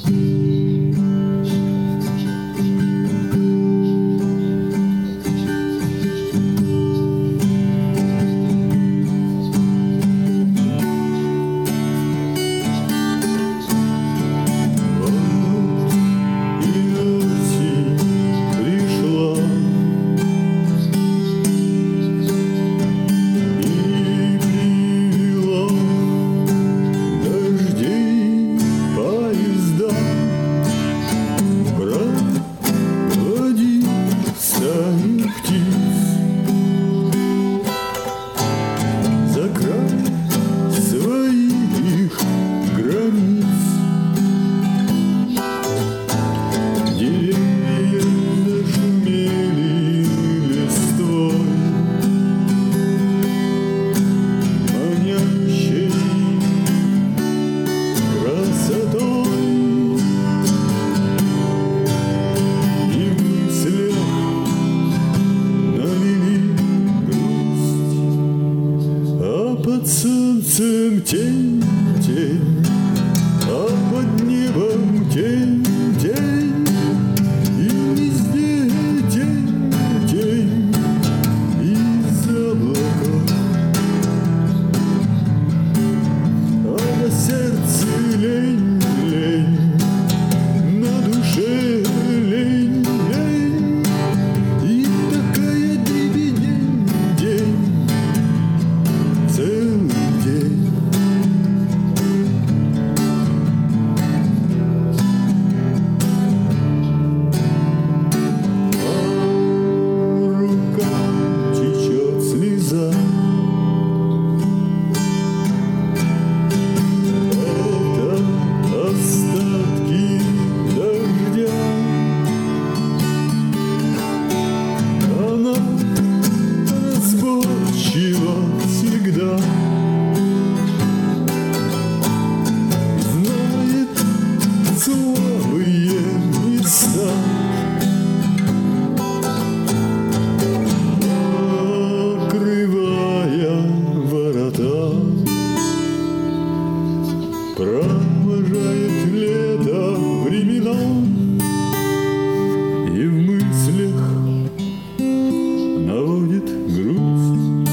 Под солнцем тень, тень, а под небом тень, тень, и везде тень, тень из облаков. А на сердце лень, лень, на душе лень, лень, и такая дребедень, день. Целый день. По рукам течет слеза. Это остатки дождя. Она разборчива всегда, знает слабые места, открывая ворота, провожает лето времена и в мыслях наводит грусть.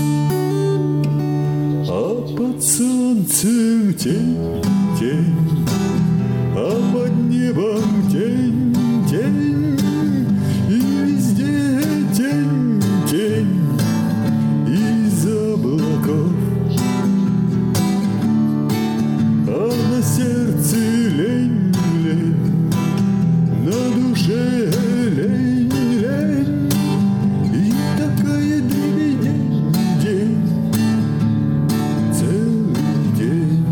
А под солнцем тень, тень, а под небом тень, тень, и везде тень, тень из облаков. А на сердце лень, лень, на душе лень, лень, и такая дребедень, день. Целый день.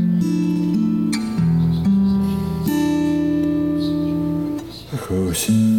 Осень.